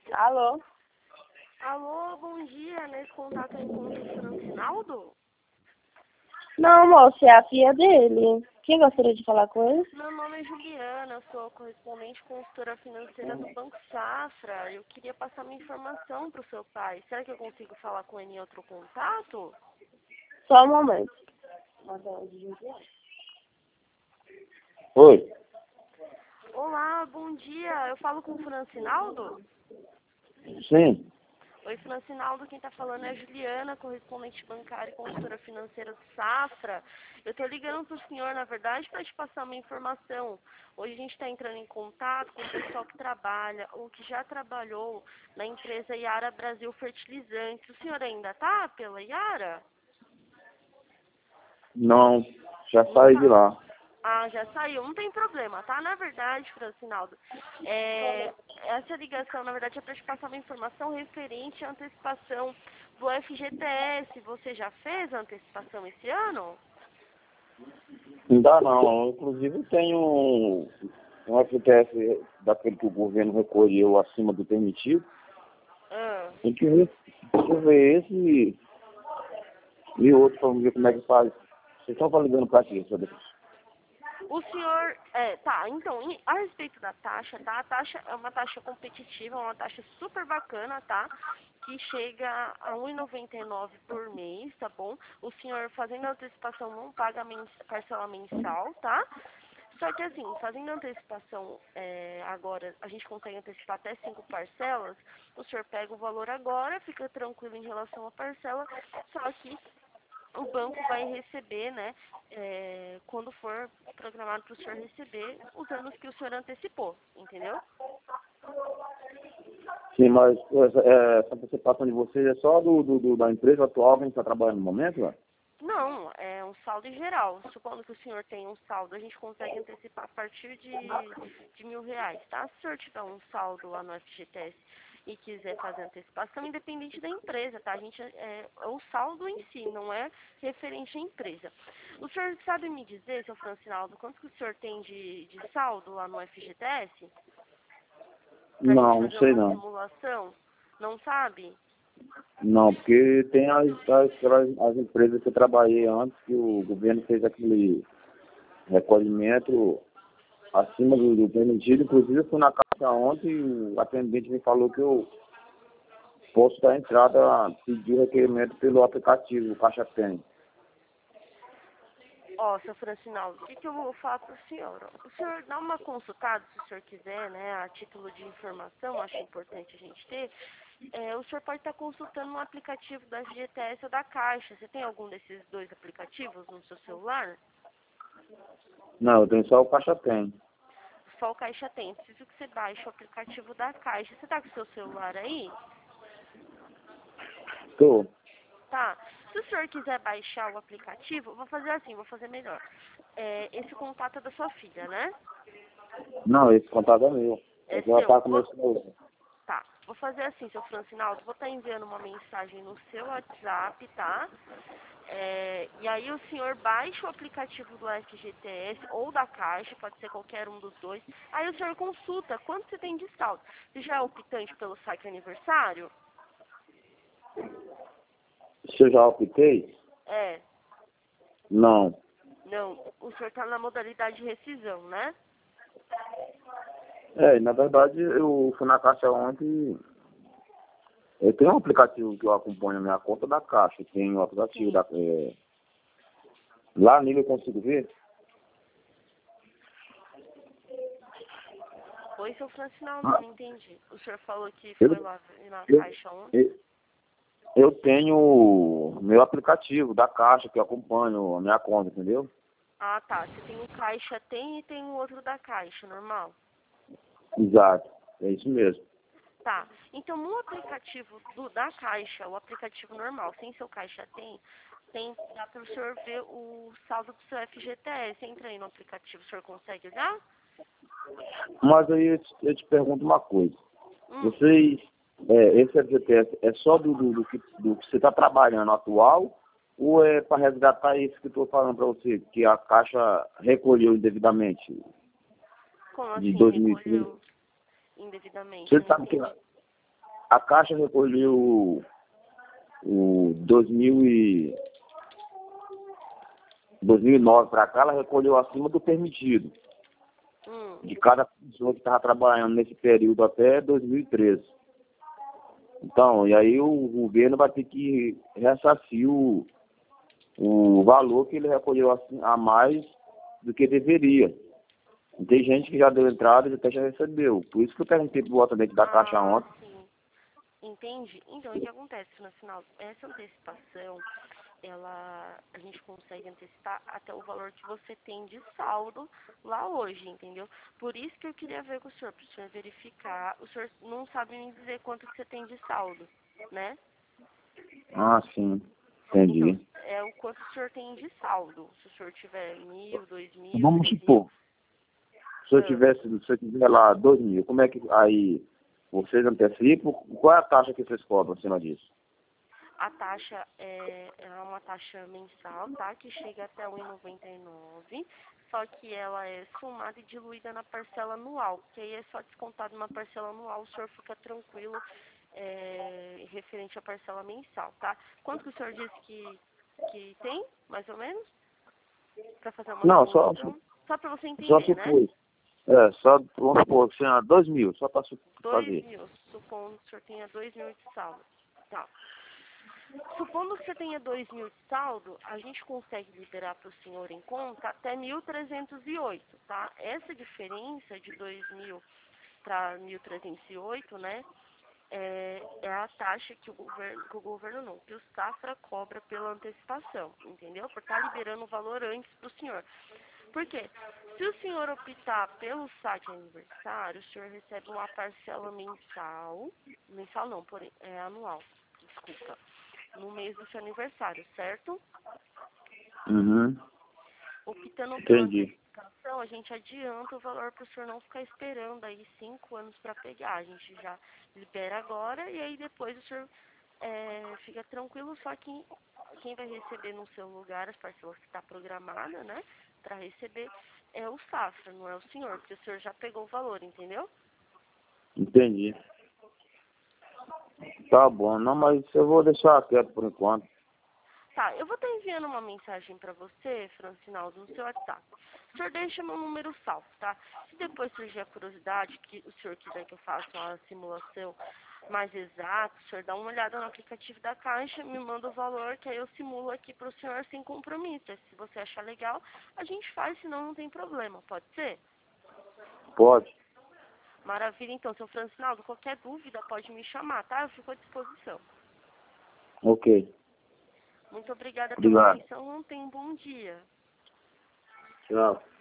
Alô? Alô, bom dia. Nesse contato eu encontro o Francinaldo? Não, moça, é a filha dele. Quem gostaria de falar com ele? Meu nome é Juliana, eu sou correspondente consultora financeira do Banco Safra. Eu queria passar minha informação para o seu pai. Será que eu consigo falar com ele em outro contato? Só um momento. Oi, Olá, bom dia. Eu falo com o Francinaldo? sim. Oi, Francinaldo, quem está falando é a Juliana, correspondente bancária e consultora financeira do Safra. Eu estou ligando para o senhor, na verdade, para te passar uma informação. Hoje a gente está entrando em contato com o pessoal que trabalha ou que já trabalhou na empresa Yara Brasil Fertilizantes. O senhor ainda está pela Yara? Não, já saí de lá. Ah, já saiu. Não tem problema, tá? Na verdade, Francinaldo, essa ligação, na verdade, é para te passar uma informação referente à antecipação do FGTS. Você já fez a antecipação esse ano? Ainda não. Inclusive tenho um FTS daquele que o governo recolheu acima do permitido. Ah. Tem que ver esse e outro para ver como é que faz. Vocês estão ligando para quê? O senhor, tá, então, a respeito da taxa, tá? A taxa é uma taxa competitiva, uma taxa super bacana, tá? Que chega a R$ 1,99 por mês, tá bom? O senhor fazendo a antecipação não paga parcela mensal, tá? Só que assim, fazendo a antecipação agora, a gente consegue antecipar até 5 parcelas, o senhor pega o valor agora, fica tranquilo em relação à parcela, só que o banco vai receber, né, quando for programado para o senhor receber, os anos que o senhor antecipou, entendeu? Sim, mas essa antecipação de vocês é só da empresa atual que a gente está trabalhando no momento, né? Não, é um saldo em geral. Supondo que o senhor tenha um saldo, a gente consegue antecipar a partir de R$ 1.000, tá? Se o senhor tiver um saldo lá no FGTS e quiser fazer antecipação, independente da empresa, tá? A gente é o saldo em si, não é referente à empresa. O senhor sabe me dizer, seu Francinaldo, quanto que o senhor tem de saldo lá no FGTS? Pra Não, gente não fazer sei uma não. simulação? Não sabe? Não, porque tem as empresas que eu trabalhei antes, que o governo fez aquele recolhimento acima do permitido. Inclusive, eu fui na caixa ontem e o atendente me falou que eu posso dar entrada, pedir o requerimento pelo aplicativo, o Caixa Tem. Ó, seu Francinaldo, o que eu vou falar para o senhor? Ó? O senhor dá uma consultada, se o senhor quiser, né, a título de informação, acho importante a gente ter. O senhor pode estar consultando um aplicativo da FGTS ou da Caixa. Você tem algum desses dois aplicativos no seu celular? Não, eu tenho só o Caixa Tem. Só o Caixa tem. Preciso que você baixe o aplicativo da Caixa. Você está com o seu celular aí? Tô. Tá. Se o senhor quiser baixar o aplicativo, eu vou fazer assim, vou fazer melhor. Esse contato é da sua filha, né? Não, esse contato é meu. É Eu já seu. tá com meu celular. Tá, vou fazer assim, seu Francinaldo, vou estar enviando uma mensagem no seu WhatsApp, tá? E aí o senhor baixa o aplicativo do FGTS ou da Caixa, pode ser qualquer um dos dois. Aí o senhor consulta quanto você tem de saldo. Você já é optante pelo saque aniversário? Se eu já optei? É, Não. não, o senhor está na modalidade de rescisão, né? Na verdade, eu fui na Caixa ontem. Eu tenho um aplicativo que eu acompanho a minha conta da Caixa. Tem o aplicativo Sim. lá nele eu consigo ver. Oi, seu Francinaldo, não entendi. O senhor falou que foi lá na Caixa ontem? Eu tenho o meu aplicativo da Caixa que eu acompanho a minha conta, entendeu? Ah, tá. Você tem um Caixa Tem e tem um outro da Caixa, normal? Exato, é isso mesmo. Tá. Então, no aplicativo da Caixa, o aplicativo normal, sem seu Caixa dá para o senhor ver o saldo do seu FGTS. Entra aí no aplicativo, o senhor consegue olhar? Mas aí eu te pergunto uma coisa. Vocês, esse FGTS é só do que você está trabalhando atual ou é para resgatar isso que eu estou falando para você, que a Caixa recolheu indevidamente Como de assim 2013? recolheu indevidamente? Você Não sabe que entendi. A Caixa recolheu o 2009 para cá, ela recolheu acima do permitido de cada pessoa que estava trabalhando nesse período até 2013. Então, e aí o governo vai ter que ressarcir o valor que ele recolheu assim, a mais do que deveria. E tem gente que já deu entrada e até já recebeu. Por isso que eu perguntei pro atendente da Caixa ontem. Sim. Entendi. Então, o que acontece no final? Essa antecipação, a gente consegue antecipar até o valor que você tem de saldo lá hoje, entendeu? Por isso que eu queria ver com o senhor, para o senhor verificar. O senhor não sabe me dizer quanto que você tem de saldo, né? Ah, sim. Entendi. Então, é o quanto o senhor tem de saldo. Se o senhor tiver 1.000, 2.000, Vamos 3.000. supor, se eu tiver lá 2.000, como é que aí vocês antecipam? Qual é a taxa que vocês cobram acima disso? A taxa é uma taxa mensal, tá? Que chega até R$ 1,99, só que ela é somada e diluída na parcela anual, que aí é só descontado uma parcela anual, o senhor fica tranquilo referente à parcela mensal, tá? Quanto que o senhor disse que tem, mais ou menos? Para fazer uma Não, simulação? Só para você só entender, né? supor. Vamos supor, assim, 2.000, só para fazer. 2.000, supondo que o senhor tenha 2.000 de saldo. Tá. Supondo que você tenha 2.000 de saldo, a gente consegue liberar para o senhor em conta até 1.308, tá? Essa diferença de 2.000 para 1.308, né, é a taxa que o governo não, que o Safra cobra pela antecipação, entendeu? Por estar liberando o valor antes para o senhor. Por quê? Se o senhor optar pelo saque aniversário, o senhor recebe uma parcela mensal não, porém, é anual, desculpa, no mês do seu aniversário, certo? Uhum. Optando pela Entendi. antecipação, a gente adianta o valor para o senhor não ficar esperando aí 5 anos para pegar. A gente já libera agora e aí depois o senhor fica tranquilo, só que quem vai receber no seu lugar as parcelas que está programada, né, para receber é o Safra, não é o senhor, porque o senhor já pegou o valor, entendeu? Entendi. Tá bom, não, mas eu vou deixar quieto por enquanto. Tá, eu vou estar enviando uma mensagem para você, Francinaldo, no seu WhatsApp. O senhor deixa meu número salvo, tá? Se depois surgir a curiosidade, que o senhor quiser que eu faça uma simulação mais exata, o senhor dá uma olhada no aplicativo da Caixa, me manda o valor, que aí eu simulo aqui para o senhor sem compromisso. Se você achar legal, a gente faz, senão não tem problema, pode ser? Pode. Maravilha, então, seu Francinaldo, qualquer dúvida pode me chamar, tá? Eu fico à disposição. Ok. Muito obrigada pela Obrigado. atenção, tenha um bom dia. Tchau.